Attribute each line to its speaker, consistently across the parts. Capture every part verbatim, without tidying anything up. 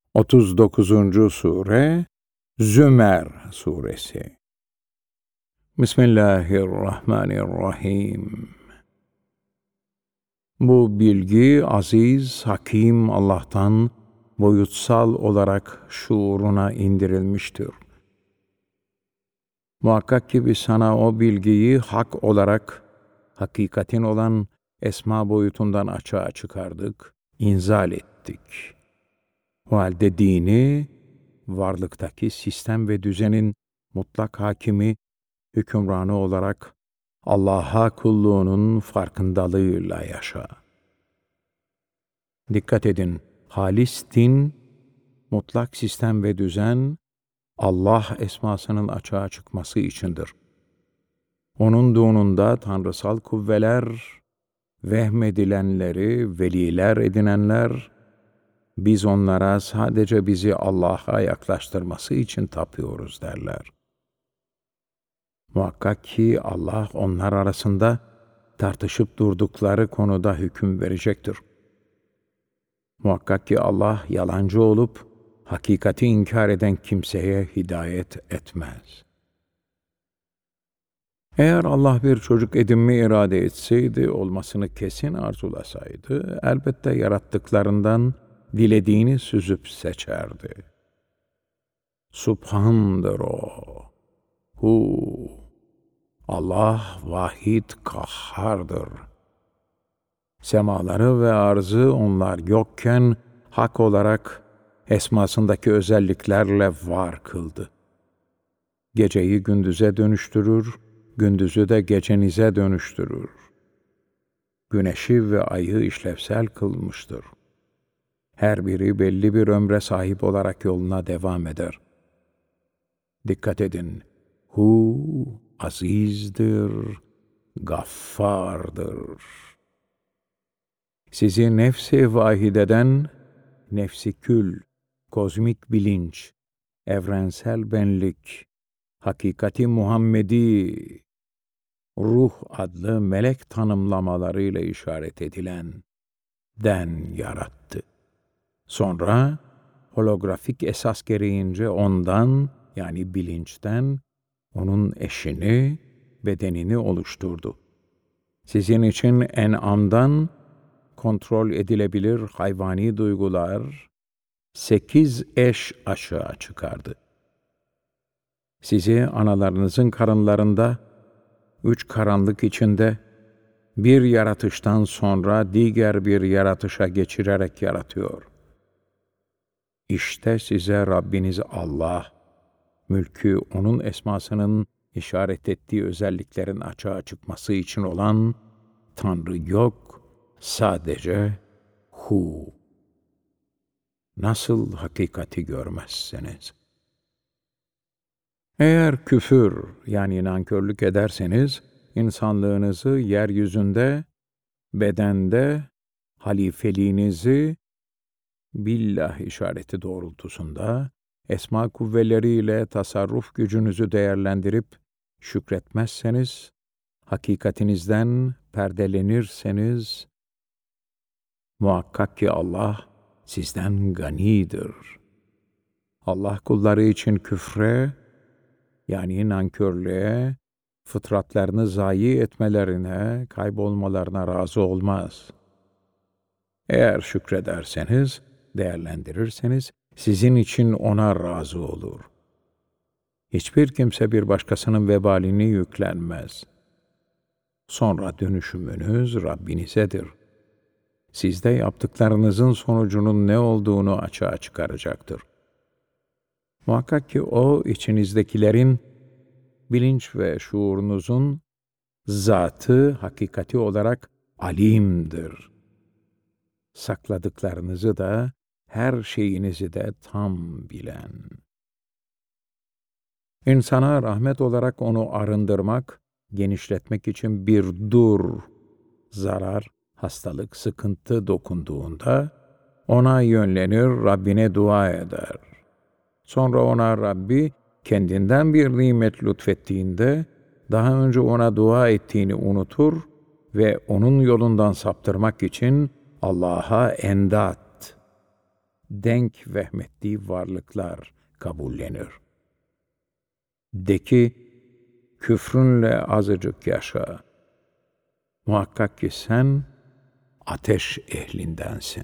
Speaker 1: otuz dokuzuncu Sure Zümer Suresi. Bismillahirrahmanirrahim. Bu bilgi aziz, hakim Allah'tan boyutsal olarak şuuruna indirilmiştir. Muhakkak ki biz sana o bilgiyi hak olarak, hakikatin olan esma boyutundan açığa çıkardık, inzal ettik. O halde dini, varlıktaki sistem ve düzenin mutlak hakimi, hükümranı olarak Allah'a kulluğunun farkındalığıyla yaşa. Dikkat edin, halis din, mutlak sistem ve düzen, Allah esmasının açığa çıkması içindir. Onun doğununda tanrısal kuvveler, vehmedilenleri veliler edinenler, biz onlara sadece bizi Allah'a yaklaştırması için tapıyoruz derler. Muhakkak ki Allah onlar arasında tartışıp durdukları konuda hüküm verecektir. Muhakkak ki Allah yalancı olup hakikati inkar eden kimseye hidayet etmez. Eğer Allah bir çocuk edinme irade etseydi, olmasını kesin arzulasaydı, elbette yarattıklarından dilediğini süzüp seçerdi. Subhandır o. Hu. Allah vahid kahhardır. Semaları ve arzı onlar yokken hak olarak esmasındaki özelliklerle var kıldı. Geceyi gündüze dönüştürür, gündüzü de gecenize dönüştürür. Güneşi ve ayı işlevsel kılmıştır. Her biri belli bir ömre sahip olarak yoluna devam eder. Dikkat edin, Hu azizdir, gaffardır. Sizi nefsi vahideden, nefsi kül, kozmik bilinç, evrensel benlik, hakikati Muhammedi, ruh adlı melek tanımlamalarıyla işaret edilen den yarattı. Sonra holografik esas gereğince ondan, yani bilinçten, onun eşini, bedenini oluşturdu. Sizin için en'amdan kontrol edilebilir hayvani duygular, sekiz eş aşağı çıkardı. Sizi analarınızın karınlarında, üç karanlık içinde, bir yaratıştan sonra diğer bir yaratışa geçirerek yaratıyor. İşte size Rabbiniz Allah, mülkü onun esmasının işaret ettiği özelliklerin açığa çıkması için olan Tanrı yok, sadece Hu. Nasıl hakikati görmezseniz? Eğer küfür yani nankörlük ederseniz, insanlığınızı yeryüzünde, bedende, halifeliğinizi billah işareti doğrultusunda, esma kuvveleriyle tasarruf gücünüzü değerlendirip şükretmezseniz, hakikatinizden perdelenirseniz, muhakkak ki Allah sizden ganidir. Allah kulları için küfre, yani nankörlüğe, fıtratlarını zayi etmelerine, kaybolmalarına razı olmaz. Eğer şükrederseniz, değerlendirirseniz, sizin için ona razı olur. Hiçbir kimse bir başkasının vebalini yüklenmez. Sonra dönüşümünüz Rabbinizedir. Sizde yaptıklarınızın sonucunun ne olduğunu açığa çıkaracaktır. Muhakkak ki o, içinizdekilerin, bilinç ve şuurunuzun zatı, hakikati olarak alimdir. Sakladıklarınızı da, her şeyinizi de tam bilen. İnsana rahmet olarak onu arındırmak, genişletmek için bir dur, zarar, hastalık, sıkıntı dokunduğunda, ona yönlenir, Rabbine dua eder. Sonra ona Rabbi kendinden bir nimet lütfettiğinde, daha önce ona dua ettiğini unutur ve onun yolundan saptırmak için Allah'a endat, denk vehmettiği varlıklar kabullenir. De ki, küfrünle azıcık yaşa. Muhakkak ki sen ateş ehlindensin.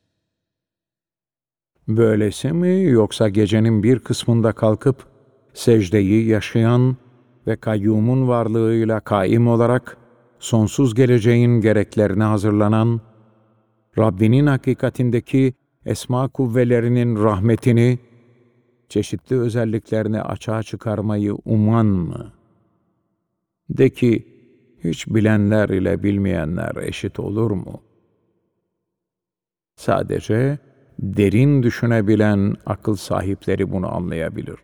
Speaker 1: Böylesi mi, yoksa gecenin bir kısmında kalkıp secdeyi yaşayan ve kayyumun varlığıyla kaim olarak sonsuz geleceğin gereklerine hazırlanan, Rabbinin hakikatindeki esma kuvvelerinin rahmetini, çeşitli özelliklerini açığa çıkarmayı uman mı? De ki, hiç bilenler ile bilmeyenler eşit olur mu? Sadece derin düşünebilen akıl sahipleri bunu anlayabilir.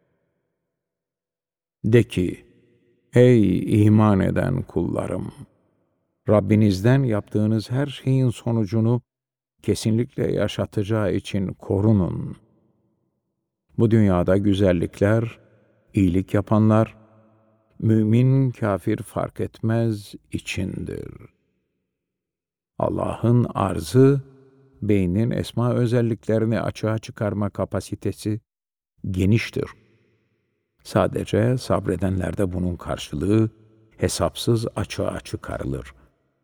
Speaker 1: De ki, ey iman eden kullarım! Rabbinizden yaptığınız her şeyin sonucunu kesinlikle yaşatacağı için korunun. Bu dünyada güzellikler, iyilik yapanlar, mümin kafir fark etmez içindir. Allah'ın arzı, beynin esma özelliklerini açığa çıkarma kapasitesi geniştir. Sadece sabredenlerde bunun karşılığı hesapsız açığa çıkarılır.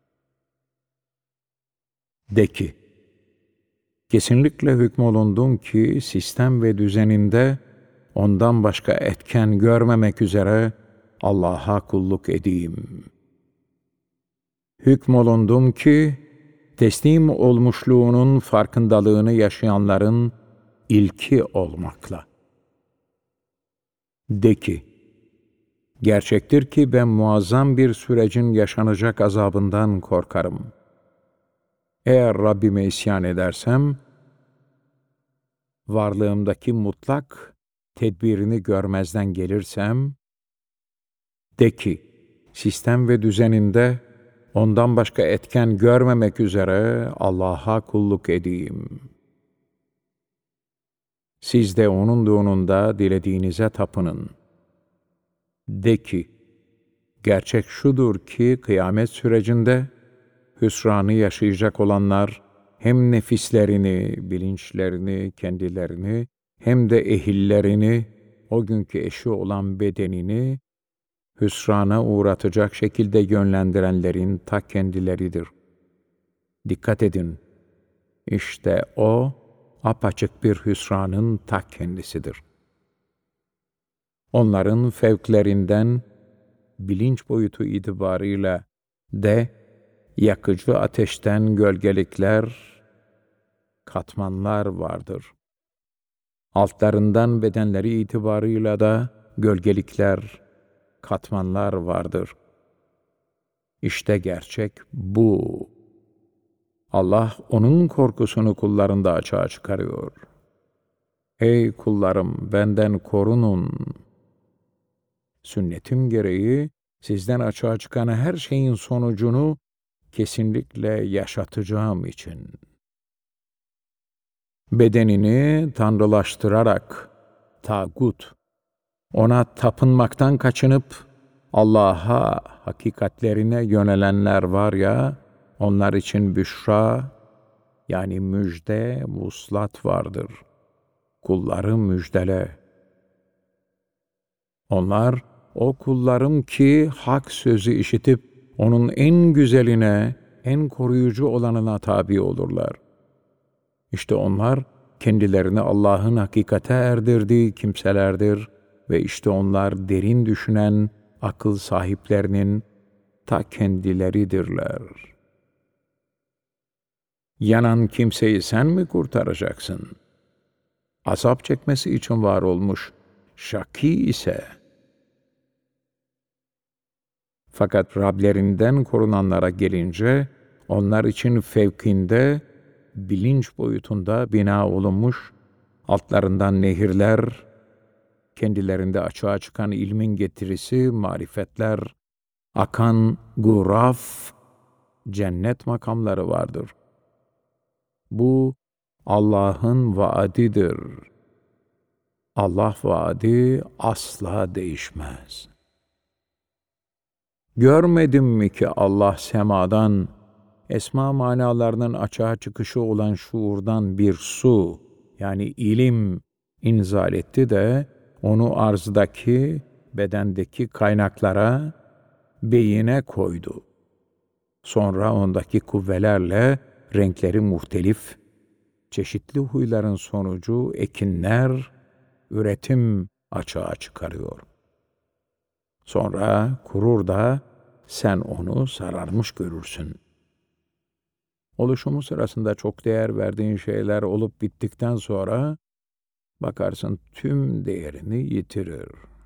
Speaker 1: De ki, kesinlikle hükmolundum ki sistem ve düzeninde ondan başka etken görmemek üzere Allah'a kulluk edeyim. Hükmolundum ki teslim olmuşluğunun farkındalığını yaşayanların ilki olmakla. De ki, gerçektir ki ben muazzam bir sürecin yaşanacak azabından korkarım. Eğer Rabbime isyan edersem, varlığımdaki mutlak tedbirini görmezden gelirsem, de ki, sistem ve düzeninde ondan başka etken görmemek üzere Allah'a kulluk edeyim. Siz de onun doğrunda dilediğinize tapının. De ki, gerçek şudur ki kıyamet sürecinde hüsranı yaşayacak olanlar hem nefislerini, bilinçlerini, kendilerini hem de ehillerini, o günkü eşi olan bedenini hüsrana uğratacak şekilde yönlendirenlerin ta kendileridir. Dikkat edin, işte o apaçık bir hüsranın ta kendisidir. Onların fevklerinden bilinç boyutu itibarıyla de yakıcı ateşten gölgelikler, katmanlar vardır. Altlarından bedenleri itibarıyla da gölgelikler, katmanlar vardır. İşte gerçek bu. Allah onun korkusunu kullarında açığa çıkarıyor. Ey kullarım, benden korunun. Sünnetim gereği sizden açığa çıkan her şeyin sonucunu kesinlikle yaşatacağım için. Bedenini tanrılaştırarak, tağut, ona tapınmaktan kaçınıp Allah'a hakikatlerine yönelenler var ya, onlar için büşra, yani müjde, vuslat vardır. Kulları müjdele. Onlar, o kullarım ki hak sözü işitip, onun en güzeline, en koruyucu olanına tabi olurlar. İşte onlar, kendilerini Allah'ın hakikate erdirdiği kimselerdir ve işte onlar derin düşünen akıl sahiplerinin ta kendileridirler. Yanan kimseyi sen mi kurtaracaksın? Azap çekmesi için var olmuş şaki ise, fakat Rablerinden korunanlara gelince, onlar için fevkinde, bilinç boyutunda bina olunmuş, altlarından nehirler, kendilerinde açığa çıkan ilmin getirisi, marifetler, akan guraf, cennet makamları vardır. Bu Allah'ın vaadidir. Allah vaadi asla değişmez. Görmedin mi ki Allah semadan, esma manalarının açığa çıkışı olan şuurdan bir su, yani ilim inzal etti de onu arzdaki, bedendeki kaynaklara, beyine koydu. Sonra ondaki kuvvelerle renkleri muhtelif, çeşitli huyların sonucu ekinler, üretim açığa çıkarıyor. Sonra kurur da sen onu sararmış görürsün. Oluşumu sırasında çok değer verdiğin şeyler olup bittikten sonra bakarsın tüm değerini yitirir.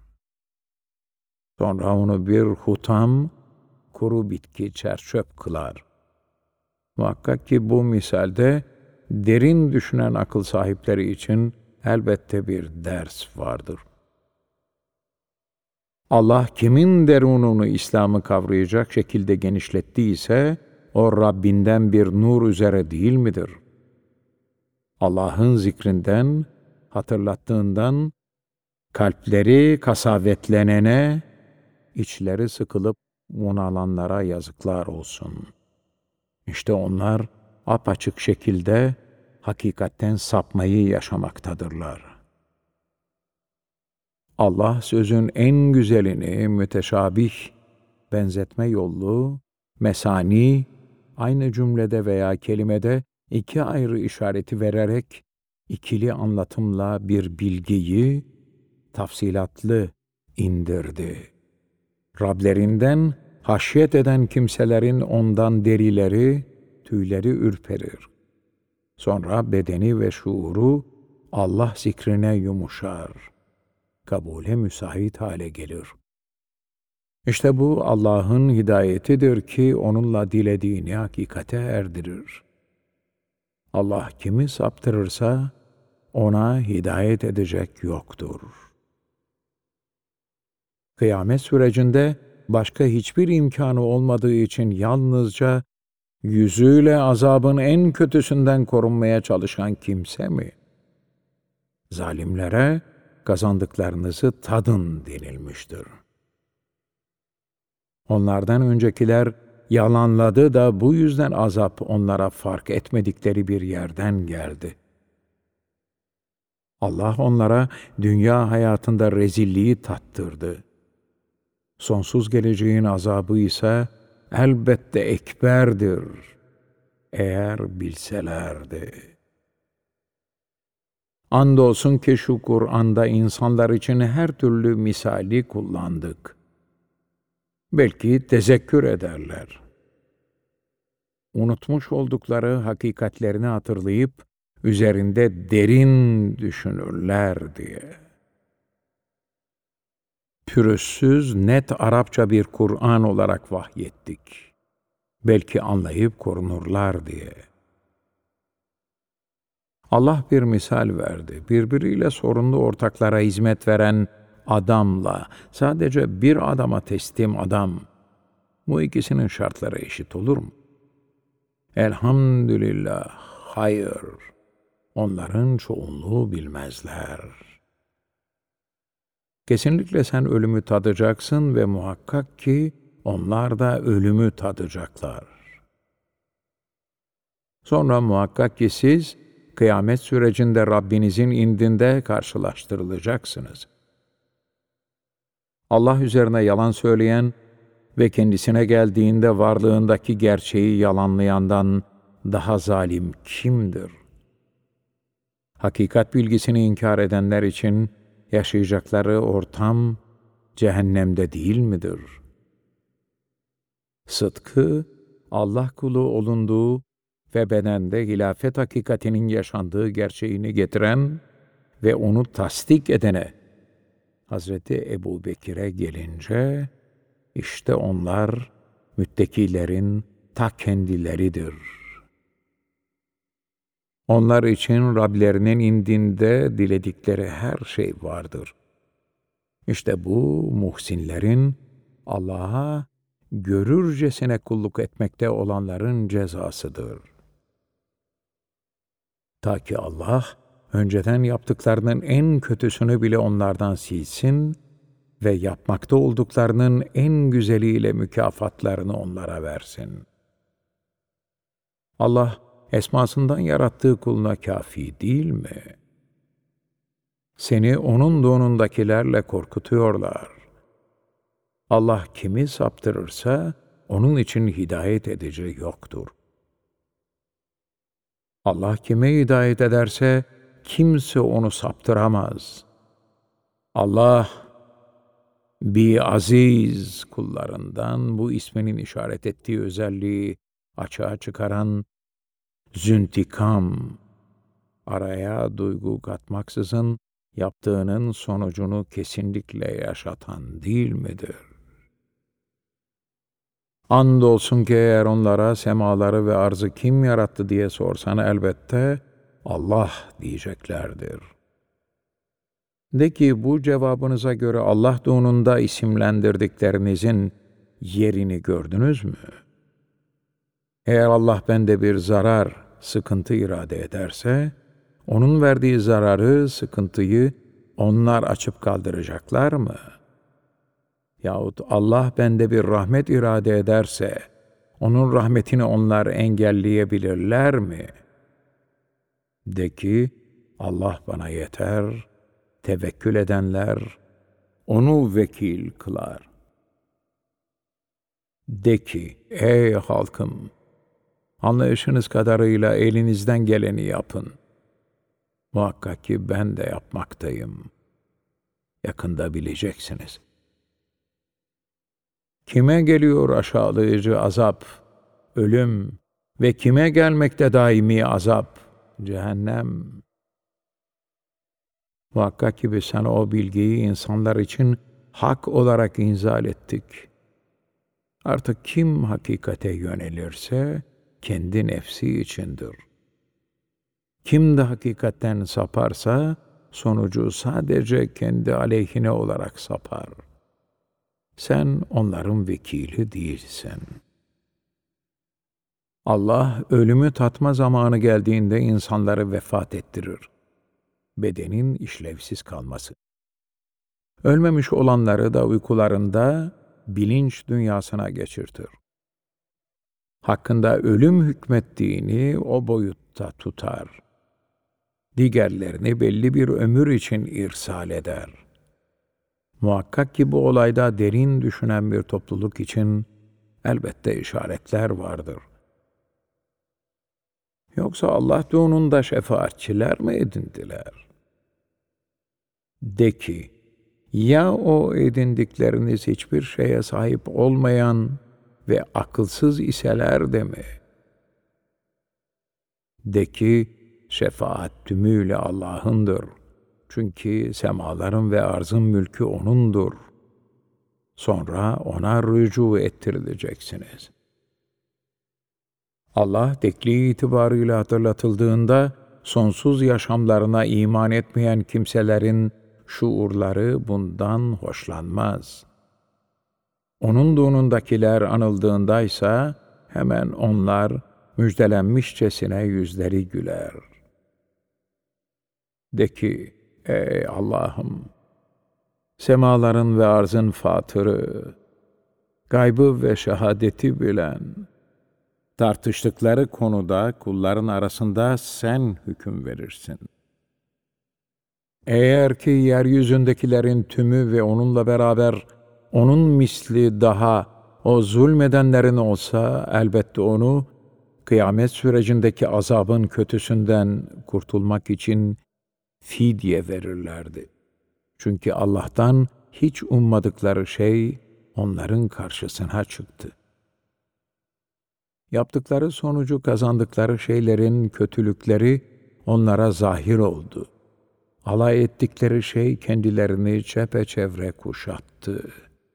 Speaker 1: Sonra onu bir hutam, kuru bitki çerçöp kılar. Muhakkak ki bu misalde derin düşünen akıl sahipleri için elbette bir ders vardır. Allah kimin derununu İslam'ı kavrayacak şekilde genişlettiyse, o Rabbinden bir nur üzere değil midir? Allah'ın zikrinden, hatırlattığından, kalpleri kasavetlenene, içleri sıkılıp bunalanlara yazıklar olsun. İşte onlar apaçık şekilde hakikatten sapmayı yaşamaktadırlar. Allah sözün en güzelini müteşabih, benzetme yollu, mesani, aynı cümlede veya kelimede iki ayrı işareti vererek ikili anlatımla bir bilgiyi tafsilatlı indirdi. Rablerinden haşyet eden kimselerin ondan derileri, tüyleri ürperir. Sonra bedeni ve şuuru Allah zikrine yumuşar. Kabule müsait hale gelir. İşte bu Allah'ın hidayetidir ki onunla dilediğini hakikate erdirir. Allah kimi saptırırsa ona hidayet edecek yoktur. Kıyamet sürecinde başka hiçbir imkanı olmadığı için yalnızca yüzüyle azabın en kötüsünden korunmaya çalışan kimse mi? Zalimlere kazandıklarınızı tadın denilmiştir. Onlardan öncekiler yalanladı da bu yüzden azap onlara fark etmedikleri bir yerden geldi. Allah onlara dünya hayatında rezilliği tattırdı. Sonsuz geleceğin azabı ise elbette ekberdir, eğer bilselerdi. Andolsun ki şu Kur'an'da insanlar için her türlü misali kullandık. Belki tezekkür ederler. Unutmuş oldukları hakikatlerini hatırlayıp üzerinde derin düşünürler diye. Pürüzsüz, net Arapça bir Kur'an olarak vahyettik. Belki anlayıp korunurlar diye. Allah bir misal verdi. Birbiriyle sorunlu ortaklara hizmet veren adamla sadece bir adama teslim adam, bu ikisinin şartları eşit olur mu? Elhamdülillah, hayır. Onların çoğunluğu bilmezler. Kesinlikle sen ölümü tadacaksın ve muhakkak ki onlar da ölümü tadacaklar. Sonra muhakkak ki siz kıyamet sürecinde Rabbinizin indinde karşılaştırılacaksınız. Allah üzerine yalan söyleyen ve kendisine geldiğinde varlığındaki gerçeği yalanlayandan daha zalim kimdir? Hakikat bilgisini inkar edenler için yaşayacakları ortam cehennemde değil midir? Sıdkı, Allah kulu olunduğu ve bedende hilafet hakikatinin yaşandığı gerçeğini getiren ve onu tasdik edene, Hazreti Ebu Bekir'e gelince, işte onlar müttakilerin ta kendileridir. Onlar için Rablerinin indinde diledikleri her şey vardır. İşte bu muhsinlerin Allah'a görürcesine kulluk etmekte olanların cezasıdır. Ta ki Allah önceden yaptıklarının en kötüsünü bile onlardan silsin ve yapmakta olduklarının en güzeliyle mükafatlarını onlara versin. Allah esmasından yarattığı kuluna kâfi değil mi? Seni onun donundakilerle korkutuyorlar. Allah kimi saptırırsa onun için hidayet edici yoktur. Allah kime hidayet ederse kimse onu saptıramaz. Allah bir aziz kullarından bu isminin işaret ettiği özelliği açığa çıkaran züntikam, araya duygu katmaksızın yaptığının sonucunu kesinlikle yaşatan değil midir? Andolsun ki eğer onlara semaları ve arzı kim yarattı diye sorsan elbette Allah diyeceklerdir. De ki bu cevabınıza göre Allah donunda isimlendirdiklerinizin yerini gördünüz mü? Eğer Allah bende bir zarar, sıkıntı irade ederse, onun verdiği zararı, sıkıntıyı onlar açıp kaldıracaklar mı? Yahut Allah bende bir rahmet irade ederse, onun rahmetini onlar engelleyebilirler mi? De ki, Allah bana yeter, tevekkül edenler onu vekil kılar. De ki, ey halkım, anlayışınız kadarıyla elinizden geleni yapın. Muhakkak ki ben de yapmaktayım. Yakında bileceksiniz. Kime geliyor aşağılayıcı azap, ölüm ve kime gelmekte daimi azap, cehennem? Muhakkak ki biz sana o bilgiyi insanlar için hak olarak inzal ettik. Artık kim hakikate yönelirse kendi nefsi içindir. Kim de hakikatten saparsa sonucu sadece kendi aleyhine olarak sapar. Sen onların vekili değilsin. Allah ölümü tatma zamanı geldiğinde insanları vefat ettirir. Bedenin işlevsiz kalması. Ölmemiş olanları da uykularında bilinç dünyasına geçirtir. Hakkında ölüm hükmettiğini o boyutta tutar. Diğerlerini belli bir ömür için irsal eder. Muhakkak ki bu olayda derin düşünen bir topluluk için elbette işaretler vardır. Yoksa Allah donunda şefaatçiler mi edindiler? De ki, ya o edindikleriniz hiçbir şeye sahip olmayan ve akılsız iseler de mi? De ki, şefaat tümüyle Allah'ındır. Çünkü semaların ve arzın mülkü O'nundur. Sonra O'na rücu ettirileceksiniz. Allah tekliği itibarıyla hatırlatıldığında, sonsuz yaşamlarına iman etmeyen kimselerin şuurları bundan hoşlanmaz. Onun donundakiler anıldığındaysa, hemen onlar müjdelenmişçesine yüzleri güler. De ki, ey Allah'ım, semaların ve arzın fatırı, gaybı ve şehadeti bilen, tartıştıkları konuda kulların arasında sen hüküm verirsin. Eğer ki yeryüzündekilerin tümü ve onunla beraber onun misli daha o zulmedenlerin olsa, elbette onu kıyamet sürecindeki azabın kötüsünden kurtulmak için fidye verirlerdi. Çünkü Allah'tan hiç ummadıkları şey onların karşısına çıktı. Yaptıkları sonucu kazandıkları şeylerin kötülükleri onlara zahir oldu. Alay ettikleri şey kendilerini çepeçevre kuşattı.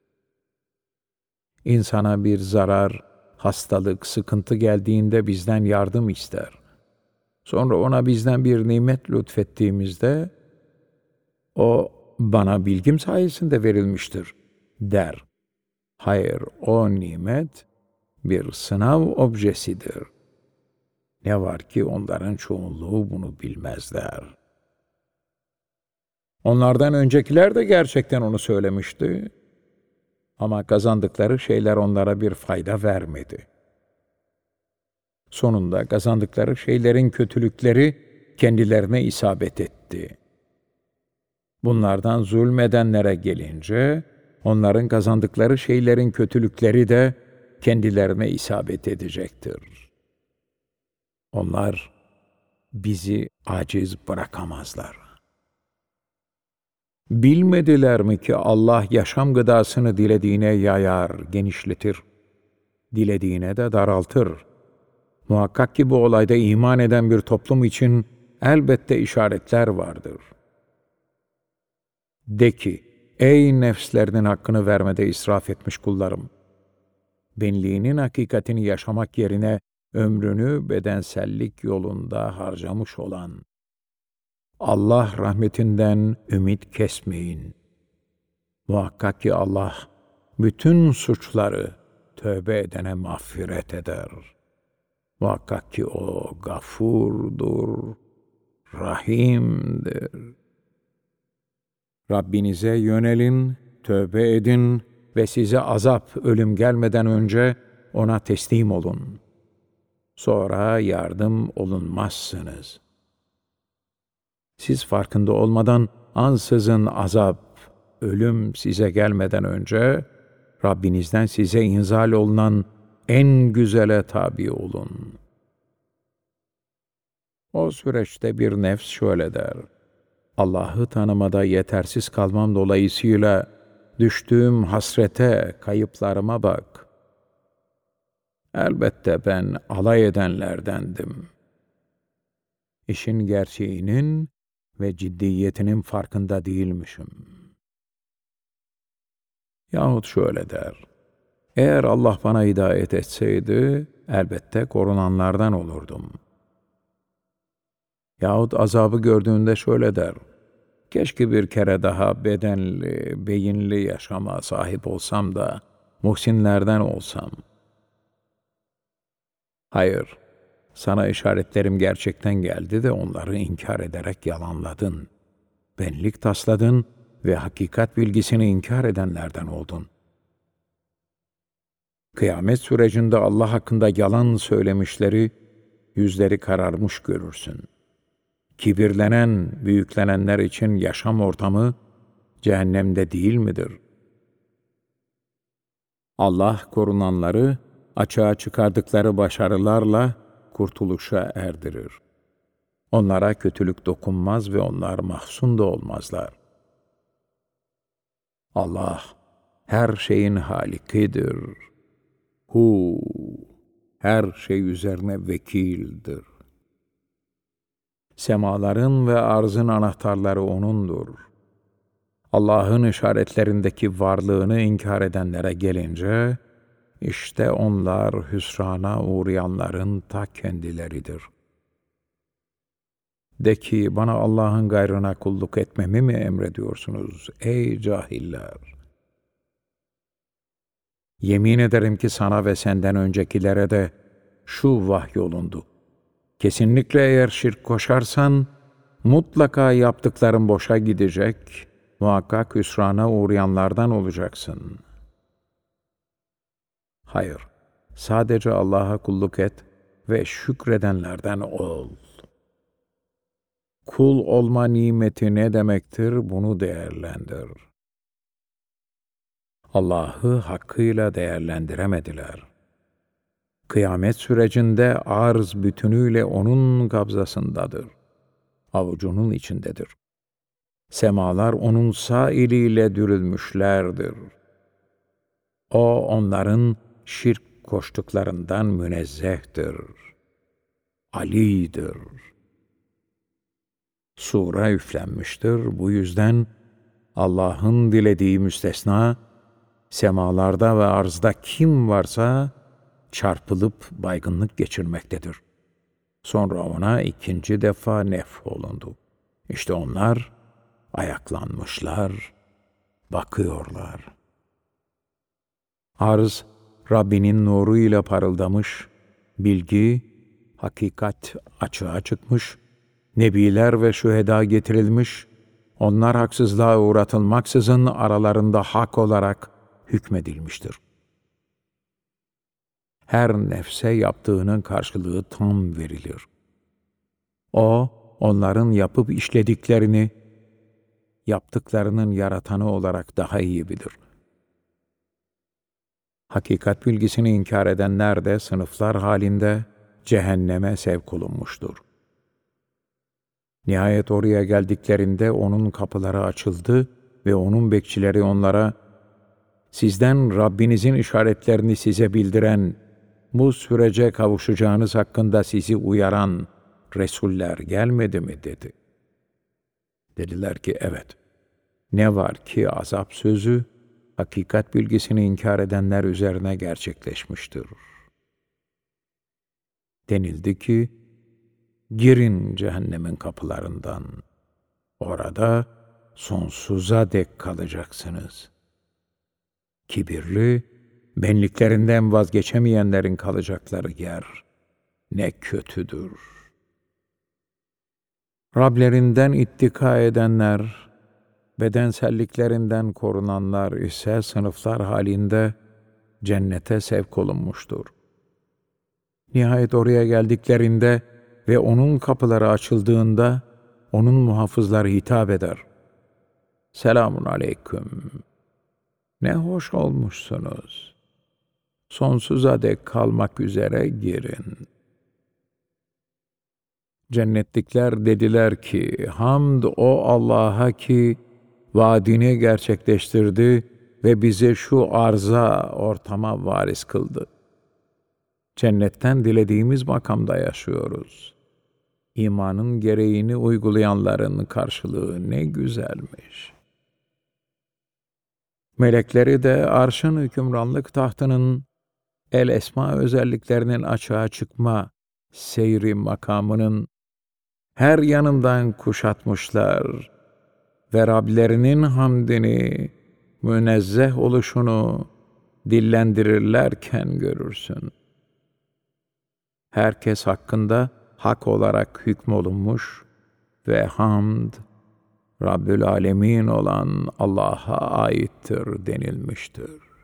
Speaker 1: İnsana bir zarar, hastalık, sıkıntı geldiğinde bizden yardım ister. Sonra ona bizden bir nimet lütfettiğimizde, o bana bilgim sayesinde verilmiştir der. Hayır, o nimet bir sınav objesidir. Ne var ki onların çoğunluğu bunu bilmezler. Onlardan öncekiler de gerçekten onu söylemişti. Ama kazandıkları şeyler onlara bir fayda vermedi. Sonunda kazandıkları şeylerin kötülükleri kendilerine isabet etti. Bunlardan zulmedenlere gelince, onların kazandıkları şeylerin kötülükleri de kendilerine isabet edecektir. Onlar bizi aciz bırakamazlar. Bilmediler mi ki Allah yaşam gıdasını dilediğine yayar, genişletir, dilediğine de daraltır. Muhakkak ki bu olayda iman eden bir toplum için elbette işaretler vardır. De ki, ey nefslerinin hakkını vermede israf etmiş kullarım! Benliğinin hakikatini yaşamak yerine ömrünü bedensellik yolunda harcamış olan, Allah rahmetinden ümit kesmeyin. Muhakkak ki Allah bütün suçları tövbe edene mağfiret eder. Muhakkak ki O gafurdur, rahimdir. Rabbinize yönelin, tövbe edin ve size azap, ölüm gelmeden önce O'na teslim olun. Sonra yardım olunmazsınız. Siz farkında olmadan ansızın azap, ölüm size gelmeden önce Rabbinizden size inzal olunan en güzele tabi olun. O süreçte bir nefs şöyle der: Allah'ı tanımada yetersiz kalmam dolayısıyla düştüğüm hasrete, kayıplarıma bak. Elbette ben alay edenlerdendim. İşin gerçeğinin ve ciddiyetinin farkında değilmişim. Yahut şöyle der: Eğer Allah bana hidayet etseydi, elbette korunanlardan olurdum. Yahut azabı gördüğünde şöyle der: Keşke bir kere daha bedenli, beyinli yaşama sahip olsam da muhsinlerden olsam. Hayır, sana işaretlerim gerçekten geldi de onları inkar ederek yalanladın. Benlik tasladın ve hakikat bilgisini inkar edenlerden oldun. Kıyamet sürecinde Allah hakkında yalan söylemişleri, yüzleri kararmış görürsün. Kibirlenen, büyüklenenler için yaşam ortamı cehennemde değil midir? Allah korunanları açığa çıkardıkları başarılarla kurtuluşa erdirir. Onlara kötülük dokunmaz ve onlar mahzun da olmazlar. Allah her şeyin halikidir. Hu, her şey üzerine vekildir. Semaların ve arzın anahtarları O'nundur. Allah'ın işaretlerindeki varlığını inkar edenlere gelince, işte onlar hüsrana uğrayanların ta kendileridir. De ki, bana Allah'ın gayrına kulluk etmemi mi emrediyorsunuz ey cahiller? Yemin ederim ki sana ve senden öncekilere de şu vahyolundu: Kesinlikle eğer şirk koşarsan, mutlaka yaptıkların boşa gidecek, muhakkak hüsrana uğrayanlardan olacaksın. Hayır, sadece Allah'a kulluk et ve şükredenlerden ol. Kul olma nimeti ne demektir, bunu değerlendir. Allah'ı hakkıyla değerlendiremediler. Kıyamet sürecinde arz bütünüyle O'nun kabzasındadır. Avucunun içindedir. Semalar O'nun sağ eliyle dürülmüşlerdir. O onların şirk koştuklarından münezzehtir. Ali'dir. Sure üflenmiştir. Bu yüzden Allah'ın dilediği müstesna, semalarda ve arzda kim varsa çarpılıp baygınlık geçirmektedir. Sonra ona ikinci defa nefholundu. İşte onlar ayaklanmışlar, bakıyorlar. Arz, Rabbinin nuruyla parıldamış, bilgi, hakikat açığa çıkmış, nebiler ve şüheda getirilmiş, onlar haksızlığa uğratılmaksızın aralarında hak olarak hükmedilmiştir. Her nefse yaptığının karşılığı tam verilir. O, onların yapıp işlediklerini, yaptıklarının yaratanı olarak daha iyi bilir. Hakikat bilgisini inkar edenler de sınıflar halinde cehenneme sevk olunmuştur. Nihayet oraya geldiklerinde onun kapıları açıldı ve onun bekçileri onlara, "Sizden Rabbinizin işaretlerini size bildiren, bu sürece kavuşacağınız hakkında sizi uyaran Resuller gelmedi mi?" dedi. Dediler ki, "Evet. Ne var ki azap sözü, hakikat bilgisini inkar edenler üzerine gerçekleşmiştir." Denildi ki, "Girin cehennemin kapılarından. Orada sonsuza dek kalacaksınız." Kibirli, benliklerinden vazgeçemeyenlerin kalacakları yer ne kötüdür. Rablerinden ittika edenler, bedenselliklerinden korunanlar ise sınıflar halinde cennete sevk olunmuştur. Nihayet oraya geldiklerinde ve onun kapıları açıldığında onun muhafızları hitap eder. "Selamun aleyküm. Ne hoş olmuşsunuz. Sonsuza dek kalmak üzere girin." Cennetlikler dediler ki, "Hamd o Allah'a ki vaadini gerçekleştirdi ve bizi şu arza ortama varis kıldı. Cennetten dilediğimiz makamda yaşıyoruz. İmanın gereğini uygulayanların karşılığı ne güzelmiş." Melekleri de arşın hükümranlık tahtının el esma özelliklerinin açığa çıkma seyri makamının her yanından kuşatmışlar ve Rablerinin hamdini, münezzeh oluşunu dillendirirlerken görürsün. Herkes hakkında hak olarak hükmolunmuş ve hamd, Rabbül Alemin olan Allah'a aittir denilmiştir.